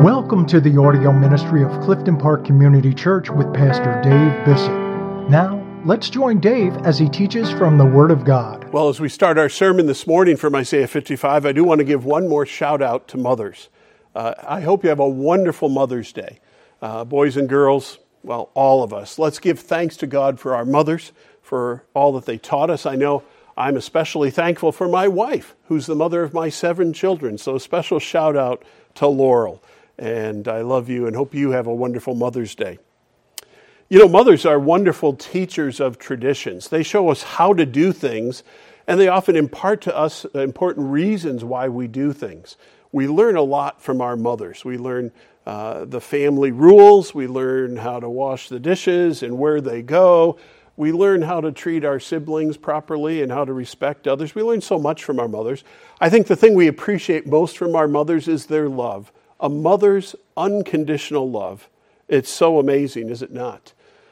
Welcome to the audio ministry of Clifton Park Community Church with Pastor Dave Bissett. Now, let's join Dave as he teaches from the Word of God. Well, as we start our sermon this morning from Isaiah 55, I do want to give one more shout out to mothers. I hope you have a wonderful Mother's Day. Boys and girls, well, all of us. Let's give thanks to God for our mothers, for all that they taught us. I know I'm especially thankful for my wife, who's the mother of my 7 children. So a special shout out to Laurel. And I love you and hope you have a wonderful Mother's Day. You know, mothers are wonderful teachers of traditions. They show us how to do things, and they often impart to us important reasons why we do things. We learn a lot from our mothers. We learn the family rules. We learn how to wash the dishes and where they go. We learn how to treat our siblings properly and how to respect others. We learn so much from our mothers. I think the thing we appreciate most from our mothers is their love. A mother's unconditional love. It's so amazing, is it not?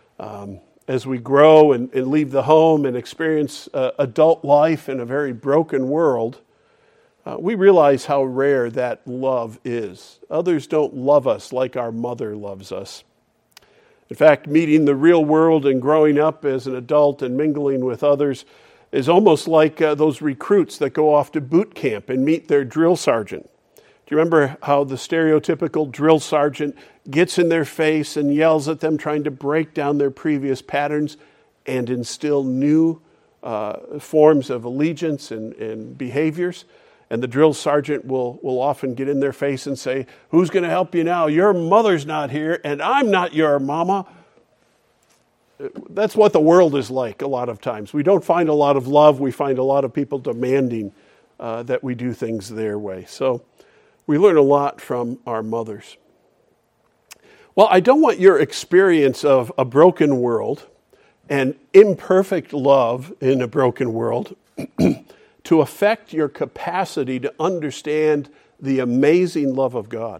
As we grow and leave the home and experience adult life in a very broken world, we realize how rare that love is. Others don't love us like our mother loves us. In fact, meeting the real world and growing up as an adult and mingling with others is almost like those recruits that go off to boot camp and meet their drill sergeant. Do you remember how the stereotypical drill sergeant gets in their face and yells at them, trying to break down their previous patterns and instill new forms of allegiance and behaviors? And the drill sergeant will often get in their face and say, "Who's going to help you now? Your mother's not here, and I'm not your mama." That's what the world is like a lot of times. We don't find a lot of love. We find a lot of people demanding that we do things their way. So we learn a lot from our mothers. Well, I don't want your experience of a broken world and imperfect love in a broken world to affect your capacity to understand the amazing love of God.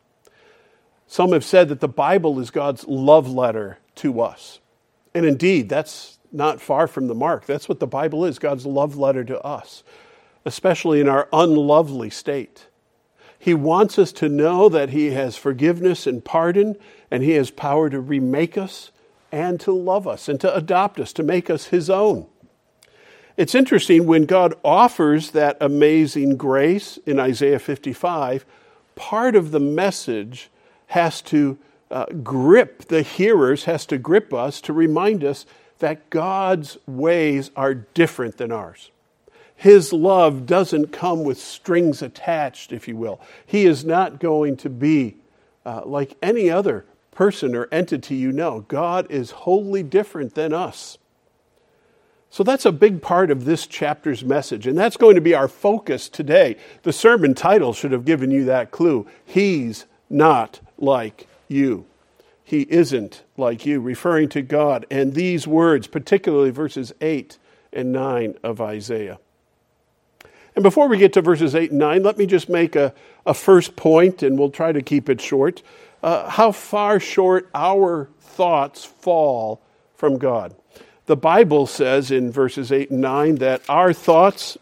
Some have said that the Bible is God's love letter to us. And indeed, that's not far from the mark. That's what the Bible is, God's love letter to us, especially in our unlovely state. He wants us to know that He has forgiveness and pardon, and He has power to remake us and to love us and to adopt us, to make us His own. It's interesting, when God offers that amazing grace in Isaiah 55, part of the message has to grip the hearers, has to grip us to remind us that God's ways are different than ours. His love doesn't come with strings attached, if you will. He is not going to be like any other person or entity you know. God is wholly different than us. So that's a big part of this chapter's message, and that's going to be our focus today. The sermon title should have given you that clue. He's not like you. He isn't like you, referring to God and these words, particularly verses 8 and 9 of Isaiah. And before we get to verses 8 and 9, let me just make a first point, and we'll try to keep it short. How far short our thoughts fall from God. The Bible says in verses 8 and 9 that our thoughts,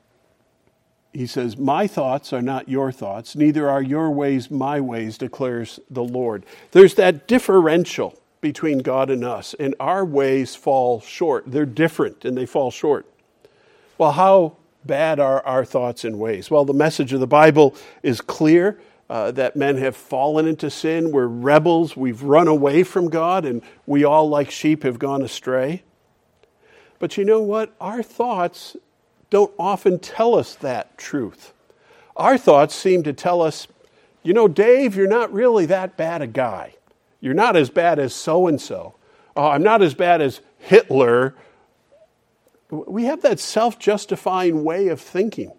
He says, "My thoughts are not your thoughts, neither are your ways my ways, declares the Lord." There's that differential between God and us, and our ways fall short. They're different, and they fall short. Well, how bad are our thoughts and ways? Well, the message of the Bible is clear, that men have fallen into sin. We're rebels. We've run away from God, and we all, like sheep, have gone astray. But you know what? Our thoughts don't often tell us that truth. Our thoughts seem to tell us, you know, Dave, you're not really that bad a guy. You're not as bad as so-and-so. Oh, I'm not as bad as Hitler. We have that self-justifying way of thinking.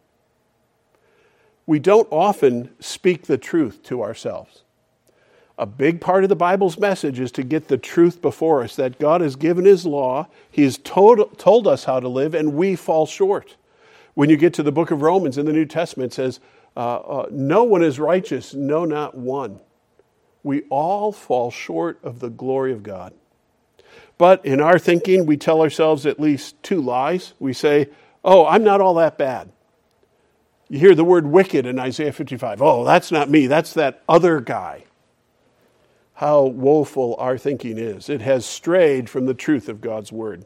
We don't often speak the truth to ourselves. A big part of the Bible's message is to get the truth before us, that God has given His law, He has told us how to live, and we fall short. When you get to the book of Romans in the New Testament, it says, no one is righteous, no, not one. We all fall short of the glory of God. But in our thinking, we tell ourselves at least 2 lies. We say, oh, I'm not all that bad. You hear the word wicked in Isaiah 55. Oh, that's not me. That's that other guy. How woeful our thinking is. It has strayed from the truth of God's word.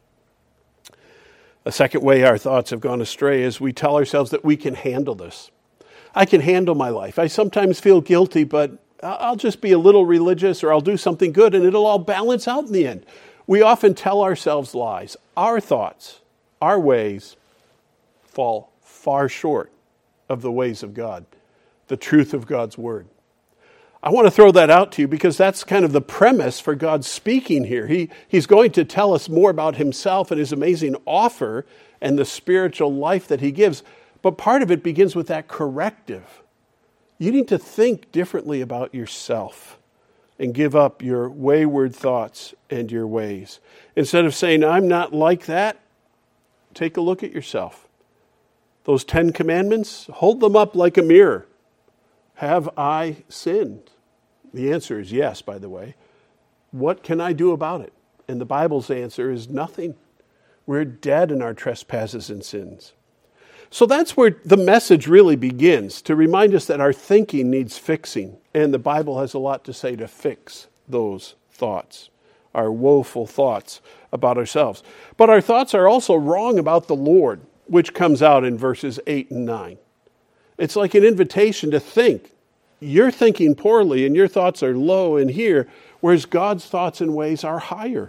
A second way our thoughts have gone astray is we tell ourselves that we can handle this. I can handle my life. I sometimes feel guilty, but I'll just be a little religious or I'll do something good and it'll all balance out in the end. We often tell ourselves lies. Our thoughts, our ways fall far short of the ways of God, the truth of God's word. I want to throw that out to you because that's kind of the premise for God speaking here. He's going to tell us more about himself and his amazing offer and the spiritual life that he gives. But part of it begins with that corrective. You need to think differently about yourself and give up your wayward thoughts and your ways. Instead of saying, I'm not like that, take a look at yourself. Those 10 commandments, hold them up like a mirror. Have I sinned? The answer is yes, by the way. What can I do about it? And the Bible's answer is nothing. We're dead in our trespasses and sins. So that's where the message really begins, to remind us that our thinking needs fixing. And the Bible has a lot to say to fix those thoughts, our woeful thoughts about ourselves. But our thoughts are also wrong about the Lord, which comes out in verses 8 and 9. It's like an invitation to think. You're thinking poorly and your thoughts are low in here, whereas God's thoughts and ways are higher.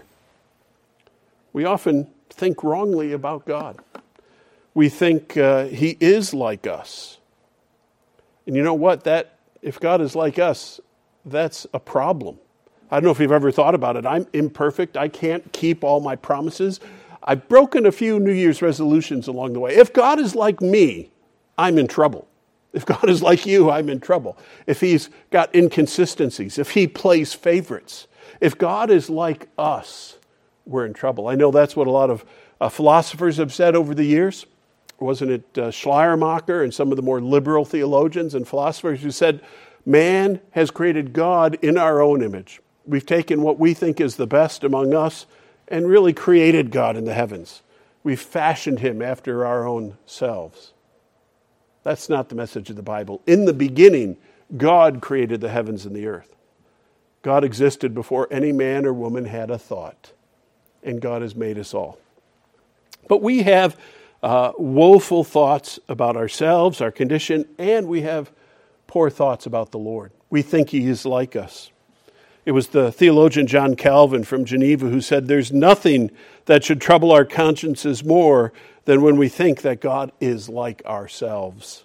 We often think wrongly about God. We think he is like us. And you know what? If God is like us, that's a problem. I don't know if you've ever thought about it. I'm imperfect. I can't keep all my promises. I've broken a few New Year's resolutions along the way. If God is like me, I'm in trouble. If God is like you, I'm in trouble. If he's got inconsistencies, if he plays favorites, if God is like us, we're in trouble. I know that's what a lot of philosophers have said over the years. Wasn't it Schleiermacher and some of the more liberal theologians and philosophers who said, man has created God in our own image. We've taken what we think is the best among us and really created God in the heavens. We've fashioned him after our own selves. That's not the message of the Bible. In the beginning, God created the heavens and the earth. God existed before any man or woman had a thought. And God has made us all. But we have woeful thoughts about ourselves, our condition, and we have poor thoughts about the Lord. We think he is like us. It was the theologian John Calvin from Geneva who said, there's nothing that should trouble our consciences more than when we think that God is like ourselves.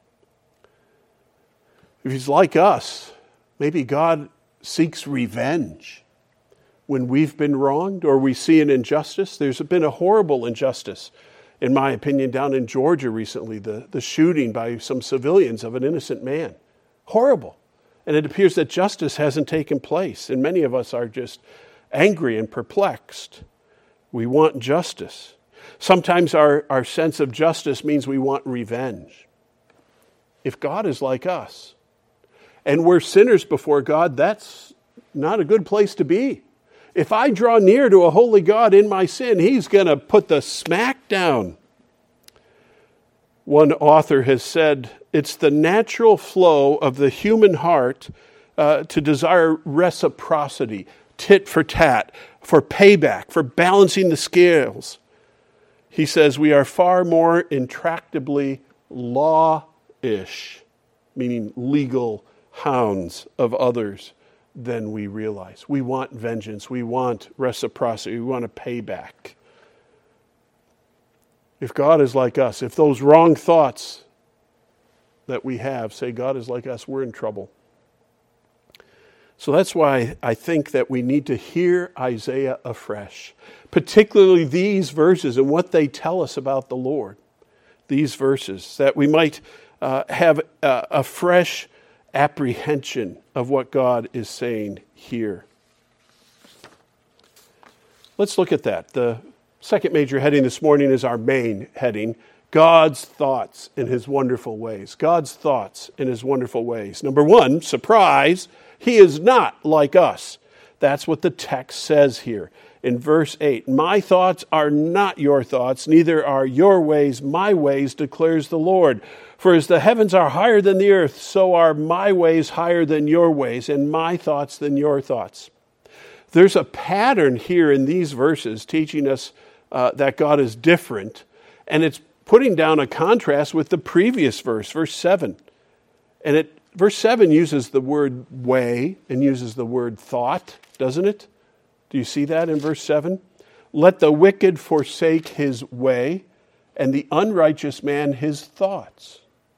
If he's like us, maybe God seeks revenge when we've been wronged or we see an injustice. There's been a horrible injustice, in my opinion, down in Georgia recently, the shooting by some civilians of an innocent man. Horrible. And it appears that justice hasn't taken place. And many of us are just angry and perplexed. We want justice. Sometimes our sense of justice means we want revenge. If God is like us, and we're sinners before God, that's not a good place to be. If I draw near to a holy God in my sin, he's going to put the smack down. One author has said, it's the natural flow of the human heart to desire reciprocity, tit for tat, for payback, for balancing the scales. He says we are far more intractably law-ish, meaning legal hounds of others, than we realize. We want vengeance. We want reciprocity. We want a payback. If God is like us, if those wrong thoughts that we have say God is like us, we're in trouble. So that's why I think that we need to hear Isaiah afresh, particularly these verses and what they tell us about the Lord. These verses, that we might have a fresh apprehension of what God is saying here. Let's look at that. The second major heading this morning is our main heading, God's thoughts in his wonderful ways. God's thoughts in his wonderful ways. Number one, surprise, he is not like us. That's what the text says here in verse 8. My thoughts are not your thoughts, neither are your ways my ways, declares the Lord. For as the heavens are higher than the earth, so are my ways higher than your ways, and my thoughts than your thoughts. There's a pattern here in these verses teaching us that God is different, and it's putting down a contrast with the previous verse, verse 7. And verse 7 uses the word way and uses the word thought, doesn't it? Do you see that in verse 7? Let the wicked forsake his way, and the unrighteous man his thoughts.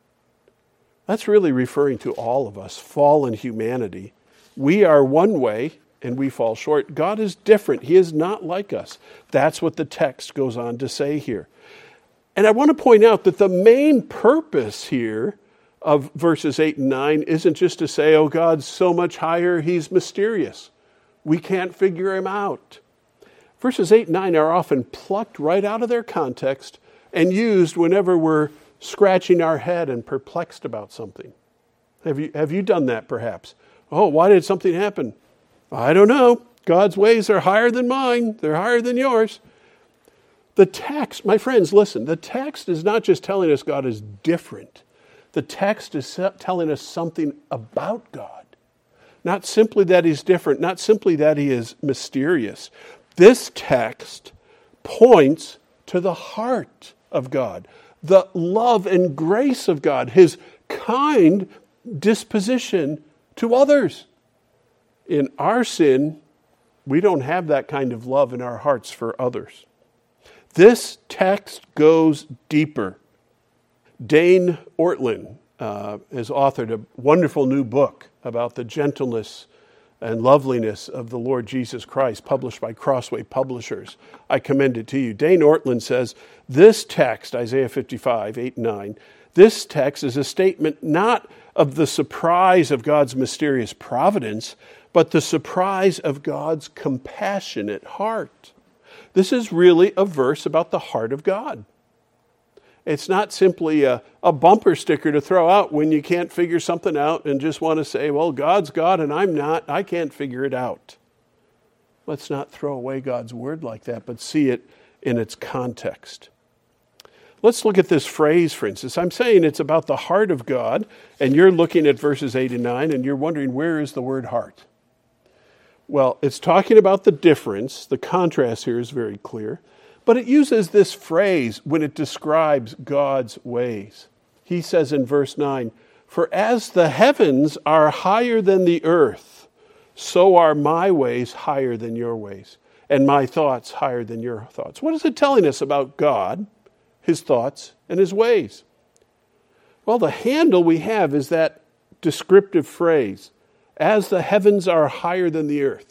That's really referring to all of us, fallen humanity. We are one way, and we fall short. God is different. He is not like us. That's what the text goes on to say here. And I want to point out that the main purpose here of verses 8 and 9 isn't just to say, oh, God's so much higher, he's mysterious. We can't figure him out. Verses 8 and 9 are often plucked right out of their context and used whenever we're scratching our head and perplexed about something. Have you done that perhaps? Oh, why did something happen? I don't know. God's ways are higher than mine. They're higher than yours. The text, my friends, listen, the text is not just telling us God is different. The text is telling us something about God. Not simply that he's different, not simply that he is mysterious. This text points to the heart of God, the love and grace of God, his kind disposition to others. In our sin, we don't have that kind of love in our hearts for others. This text goes deeper. Dane Ortlund has authored a wonderful new book about the gentleness and loveliness of the Lord Jesus Christ, published by Crossway Publishers. I commend it to you. Dane Ortlund says, this text, Isaiah 55, 8 and 9, this text is a statement not of the surprise of God's mysterious providence, but the surprise of God's compassionate heart. This is really a verse about the heart of God. It's not simply a bumper sticker to throw out when you can't figure something out and just want to say, well, God's God and I'm not. I can't figure it out. Let's not throw away God's word like that, but see it in its context. Let's look at this phrase, for instance. I'm saying it's about the heart of God, and you're looking at verses 8 and 9, and you're wondering, where is the word heart? Well, it's talking about the difference. The contrast here is very clear. But it uses this phrase when it describes God's ways. He says in verse 9, for as the heavens are higher than the earth, so are my ways higher than your ways, and my thoughts higher than your thoughts. What is it telling us about God, his thoughts, and his ways? Well, the handle we have is that descriptive phrase, as the heavens are higher than the earth.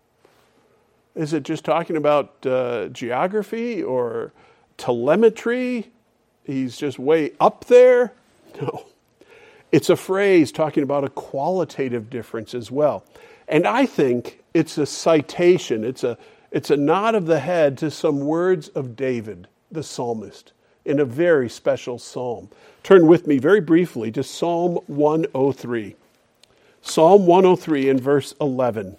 Is it just talking about geography or telemetry? He's just way up there? No. It's a phrase talking about a qualitative difference as well. And I think it's a citation. It's a nod of the head to some words of David, the psalmist, in a very special psalm. Turn with me very briefly to Psalm 103. Psalm 103 in verse 11.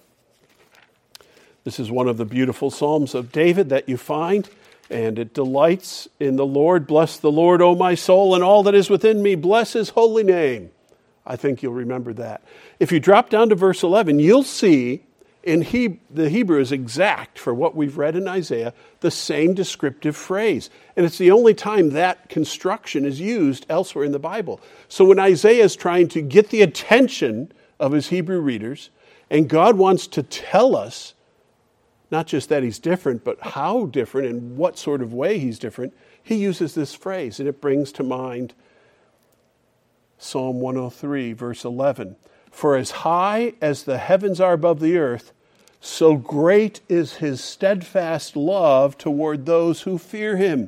This is one of the beautiful Psalms of David that you find, and it delights in the Lord. Bless the Lord, O my soul, and all that is within me. Bless his holy name. I think you'll remember that. If you drop down to verse 11, you'll see in the Hebrew is exact for what we've read in Isaiah, the same descriptive phrase. And it's the only time that construction is used elsewhere in the Bible. So when Isaiah is trying to get the attention of his Hebrew readers, and God wants to tell us not just that he's different, but how different and what sort of way he's different, he uses this phrase, and it brings to mind Psalm 103, verse 11. For as high as the heavens are above the earth, so great is his steadfast love toward those who fear him.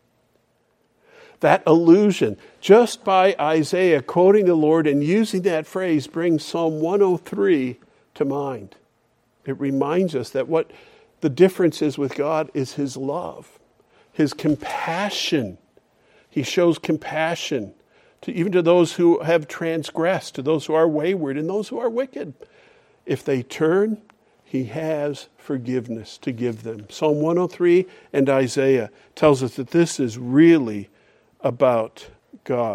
That allusion, just by Isaiah quoting the Lord and using that phrase, brings Psalm 103 to mind. It reminds us that what the difference is with God is his love, his compassion. He shows compassion even to those who have transgressed, to those who are wayward and those who are wicked. If they turn, he has forgiveness to give them. Psalm 103 and Isaiah tells us that this is really about God's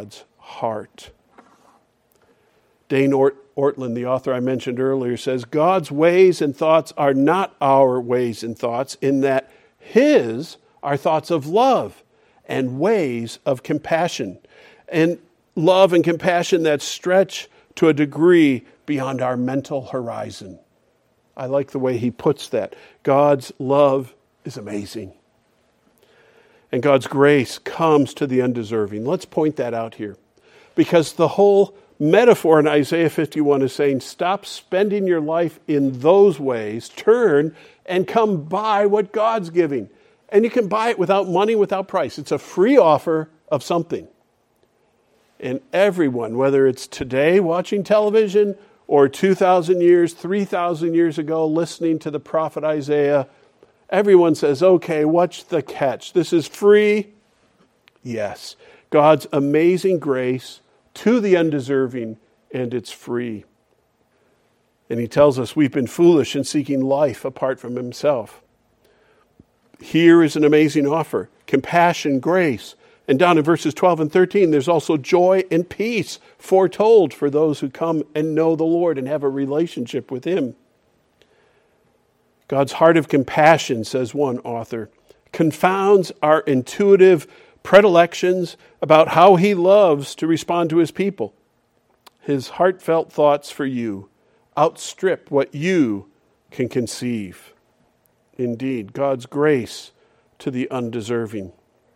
heart. Dane Ortland, the author I mentioned earlier, says, God's ways and thoughts are not our ways and thoughts, in that His are thoughts of love and ways of compassion, and love and compassion that stretch to a degree beyond our mental horizon. I like the way he puts that. God's love is amazing. And God's grace comes to the undeserving. Let's point that out here. Because the whole metaphor in Isaiah 51 is saying, stop spending your life in those ways, turn and come buy what God's giving. And you can buy it without money, without price. It's a free offer of something. And everyone, whether it's today watching television or 2,000 years, 3,000 years ago listening to the prophet Isaiah, everyone says, okay, what's the catch? This is free? Yes. God's amazing grace to the undeserving, and it's free. And he tells us we've been foolish in seeking life apart from himself. Here is an amazing offer, compassion, grace. And down in verses 12 and 13, there's also joy and peace foretold for those who come and know the Lord and have a relationship with Him. God's heart of compassion, says one author, confounds our intuitive predilections about how He loves to respond to His people. His heartfelt thoughts for you outstrip what you can conceive. Indeed, God's grace to the undeserving.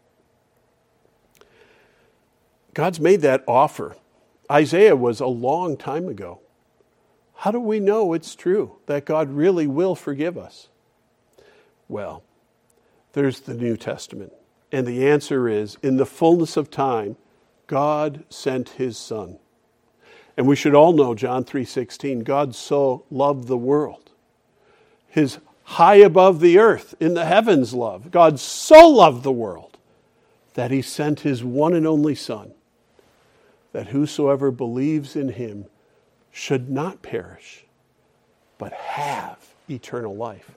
God's made that offer. Isaiah was a long time ago. How do we know it's true, that God really will forgive us? Well, there's the New Testament. And the answer is, in the fullness of time, God sent His Son. And we should all know John 3:16, God so loved the world. His high above the earth, in the heavens love. God so loved the world that He sent His one and only Son, that whosoever believes in Him should not perish, but have eternal life.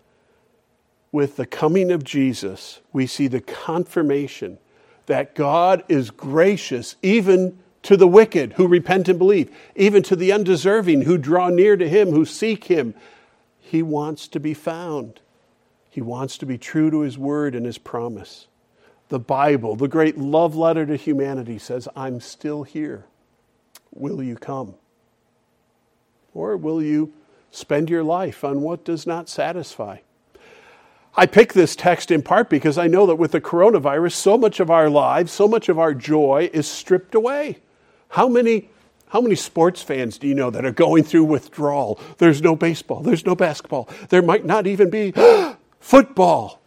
With the coming of Jesus, we see the confirmation that God is gracious even to the wicked who repent and believe, even to the undeserving who draw near to Him, who seek Him. He wants to be found. He wants to be true to His word and His promise. The Bible, the great love letter to humanity, says, I'm still here. Will you come? Or will you spend your life on what does not satisfy? I pick this text in part because I know that with the coronavirus, so much of our lives, so much of our joy is stripped away. How many sports fans do you know that are going through withdrawal? There's no baseball. There's no basketball. There might not even be football.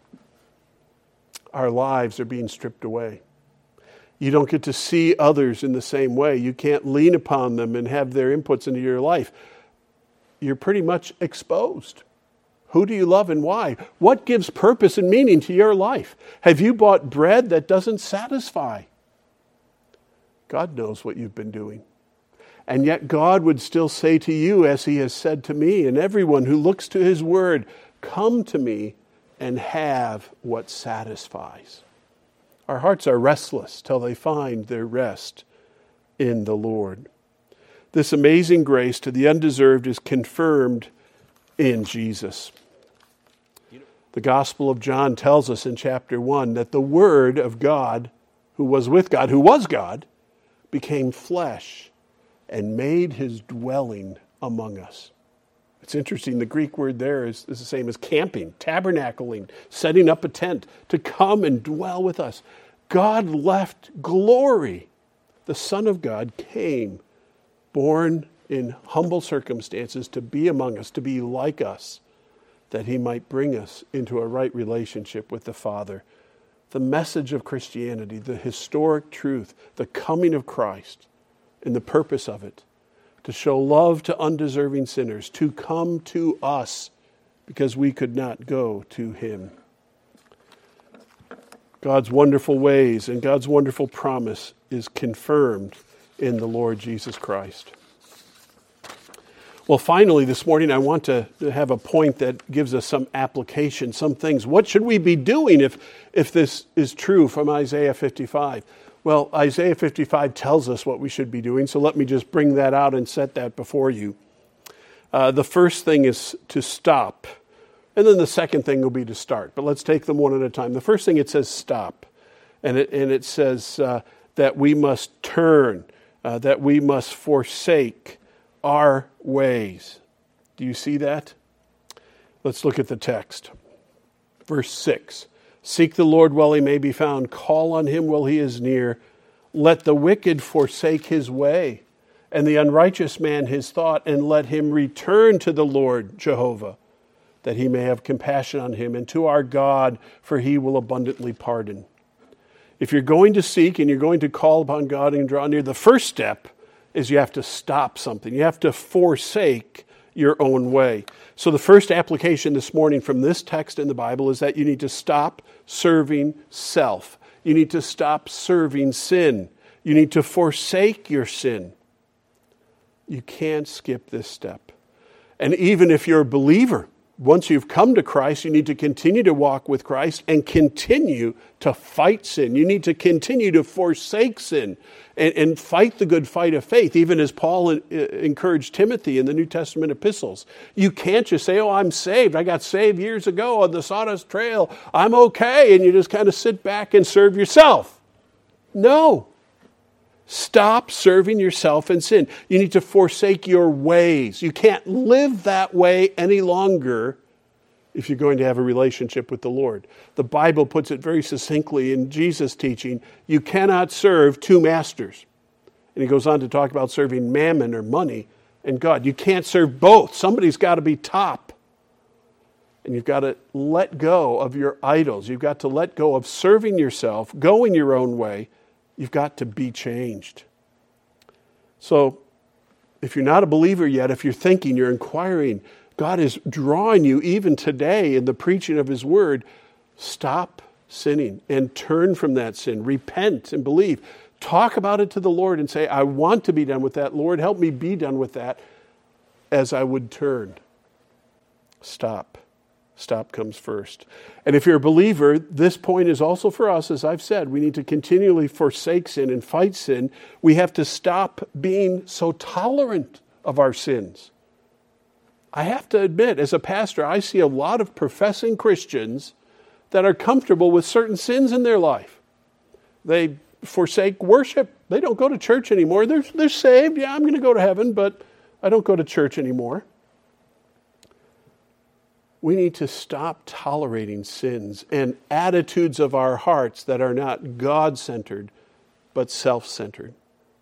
Our lives are being stripped away. You don't get to see others in the same way. You can't lean upon them and have their inputs into your life. You're pretty much exposed. Who do you love and why? What gives purpose and meaning to your life? Have you bought bread that doesn't satisfy? God knows what you've been doing. And yet God would still say to you, as He has said to me and everyone who looks to His word, come to me and have what satisfies. Our hearts are restless till they find their rest in the Lord. This amazing grace to the undeserved is confirmed in Jesus. The Gospel of John tells us in chapter 1 that the Word of God, who was with God, who was God, became flesh and made His dwelling among us. It's interesting, the Greek word there is the same as camping, tabernacling, setting up a tent to come and dwell with us. God left glory. The Son of God came, born in humble circumstances, to be among us, to be like us, that He might bring us into a right relationship with the Father. The message of Christianity, the historic truth, the coming of Christ, and the purpose of it, to show love to undeserving sinners, to come to us because we could not go to Him. God's wonderful ways and God's wonderful promise is confirmed in the Lord Jesus Christ. Well, finally, this morning, I want to have a point that gives us some application, some things. What should we be doing if this is true from Isaiah 55? Well, Isaiah 55 tells us what we should be doing, so let me just bring that out and set that before you. The first thing is to stop, and then the second thing will be to start. But let's take them one at a time. The first thing, it says stop, and it says that we must turn, that we must forsake our ways. Do you see that? Let's look at the text. Verse 6. Seek the Lord while he may be found. Call on him while he is near. Let the wicked forsake his way, and the unrighteous man his thought, and let him return to the Lord Jehovah, that he may have compassion on him, and to our God, for he will abundantly pardon. If you're going to seek and you're going to call upon God and draw near, the first step is you have to stop something. You have to forsake your own way. So the first application this morning from this text in the Bible is that you need to stop serving self. You need to stop serving sin. You need to forsake your sin. You can't skip this step. And even if you're a believer, once you've come to Christ, you need to continue to walk with Christ and continue to fight sin. You need to continue to forsake sin and fight the good fight of faith, even as Paul encouraged Timothy in the New Testament epistles. You can't just say, oh, I'm saved. I got saved years ago on the Sawdust Trail. I'm okay. And you just kind of sit back and serve yourself. No. Stop serving yourself in sin. You need to forsake your ways. You can't live that way any longer if you're going to have a relationship with the Lord. The Bible puts it very succinctly in Jesus' teaching, you cannot serve two masters. And he goes on to talk about serving mammon or money and God. You can't serve both. Somebody's got to be top. And you've got to let go of your idols. You've got to let go of serving yourself, going your own way. You've got to be changed. So, if you're not a believer yet, if you're thinking, you're inquiring, God is drawing you even today in the preaching of his word, stop sinning and turn from that sin. Repent and believe. Talk about it to the Lord and say, I want to be done with that. Lord, help me be done with that as I would turn. Stop. Stop comes first. And if you're a believer, this point is also for us, as I've said. We need to continually forsake sin and fight sin. We have to stop being so tolerant of our sins. I have to admit, as a pastor, I see a lot of professing Christians that are comfortable with certain sins in their life. They forsake worship. They don't go to church anymore. They're saved. Yeah, I'm going to go to heaven, but I don't go to church anymore. We need to stop tolerating sins and attitudes of our hearts that are not God-centered, but self-centered.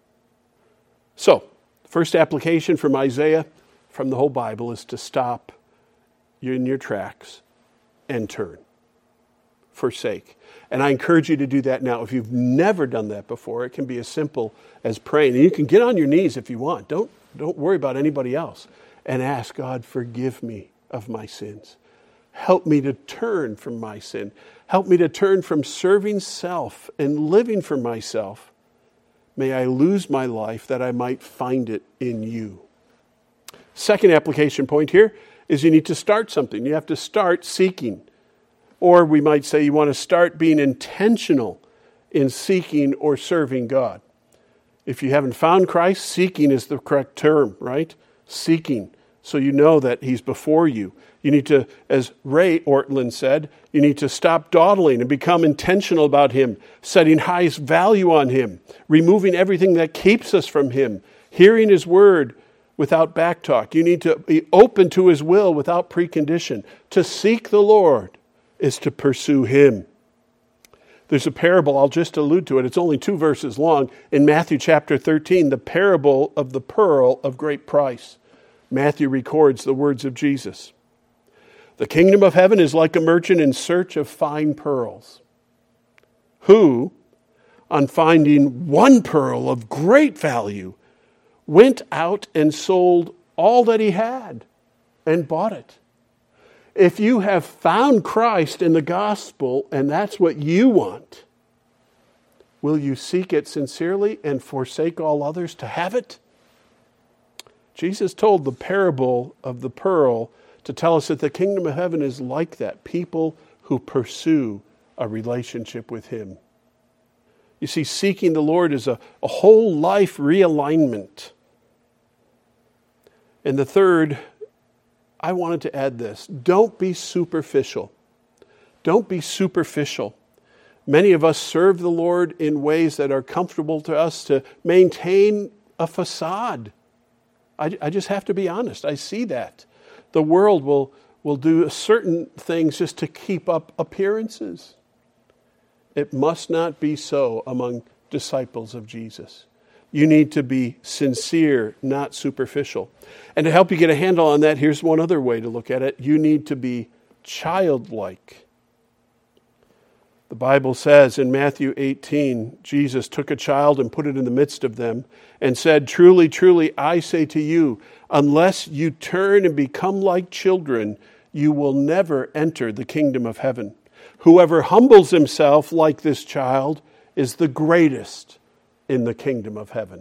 So, first application from Isaiah, from the whole Bible, is to stop in your tracks and turn. Forsake. And I encourage you to do that now. If you've never done that before, it can be as simple as praying. And you can get on your knees if you want. Don't worry about anybody else. And ask God, forgive me of my sins. Help me to turn from my sin. Help me to turn from serving self and living for myself. May I lose my life that I might find it in you. Second application point here is you need to start something. You have to start seeking. Or we might say you want to start being intentional in seeking or serving God. If you haven't found Christ, seeking is the correct term, right? Seeking. So you know that he's before you. You need to, as Ray Ortlund said, you need to stop dawdling and become intentional about him, setting highest value on him, removing everything that keeps us from him, hearing his word without backtalk. You need to be open to his will without precondition. To seek the Lord is to pursue him. There's a parable, I'll just allude to it. It's only 2 verses long. In Matthew chapter 13, the parable of the pearl of great price. Matthew records the words of Jesus. The kingdom of heaven is like a merchant in search of fine pearls, who, on finding one pearl of great value, went out and sold all that he had and bought it. If you have found Christ in the gospel and that's what you want, will you seek it sincerely and forsake all others to have it? Jesus told the parable of the pearl to tell us that the kingdom of heaven is like that. People who pursue a relationship with him. You see, seeking the Lord is a whole life realignment. And the third, I wanted to add this. Don't be superficial. Don't be superficial. Many of us serve the Lord in ways that are comfortable to us to maintain a facade. I just have to be honest. I see that. The world will do certain things just to keep up appearances. It must not be so among disciples of Jesus. You need to be sincere, not superficial. And to help you get a handle on that, here's one other way to look at it. You need to be childlike. The Bible says in Matthew 18, Jesus took a child and put it in the midst of them and said, "Truly, truly, I say to you, unless you turn and become like children, you will never enter the kingdom of heaven. Whoever humbles himself like this child is the greatest in the kingdom of heaven."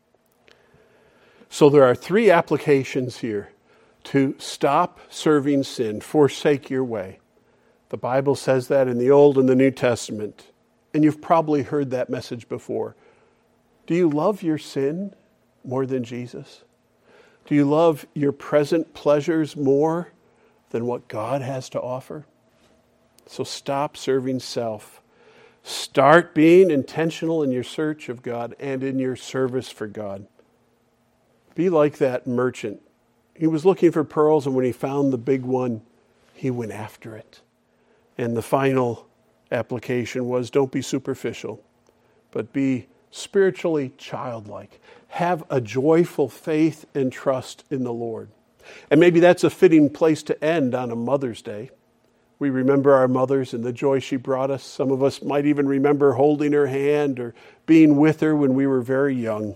So there are three applications here to stop serving sin, forsake your way. The Bible says that in the Old and the New Testament, and you've probably heard that message before. Do you love your sin more than Jesus? Do you love your present pleasures more than what God has to offer? So stop serving self. Start being intentional in your search of God and in your service for God. Be like that merchant. He was looking for pearls, and when he found the big one, he went after it. And the final application was, don't be superficial, but be spiritually childlike. Have a joyful faith and trust in the Lord. And maybe that's a fitting place to end on a Mother's Day. We remember our mothers and the joy she brought us. Some of us might even remember holding her hand or being with her when we were very young.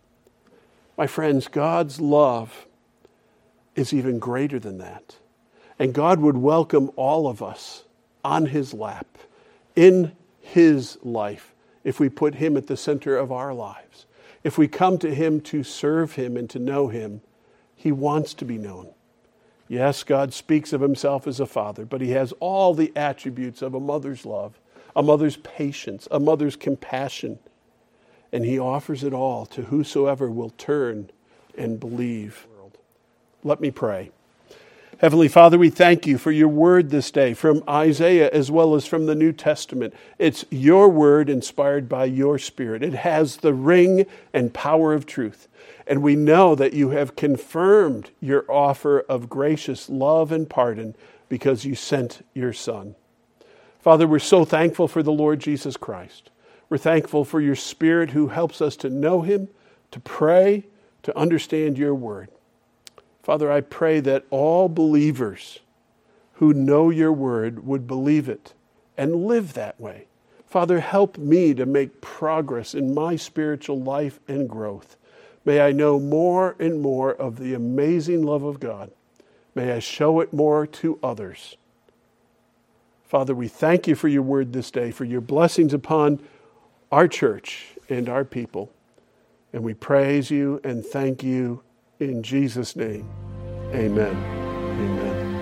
My friends, God's love is even greater than that. And God would welcome all of us on his lap, in his life, if we put him at the center of our lives. If we come to him to serve him and to know him, he wants to be known. Yes, God speaks of himself as a father, but he has all the attributes of a mother's love, a mother's patience, a mother's compassion. And he offers it all to whosoever will turn and believe. Let me pray. Heavenly Father, we thank you for your word this day from Isaiah as well as from the New Testament. It's your word inspired by your Spirit. It has the ring and power of truth. And we know that you have confirmed your offer of gracious love and pardon because you sent your Son. Father, we're so thankful for the Lord Jesus Christ. We're thankful for your Spirit who helps us to know him, to pray, to understand your word. Father, I pray that all believers who know your word would believe it and live that way. Father, help me to make progress in my spiritual life and growth. May I know more and more of the amazing love of God. May I show it more to others. Father, we thank you for your word this day, for your blessings upon our church and our people. And we praise you and thank you in Jesus' name. Amen. Amen.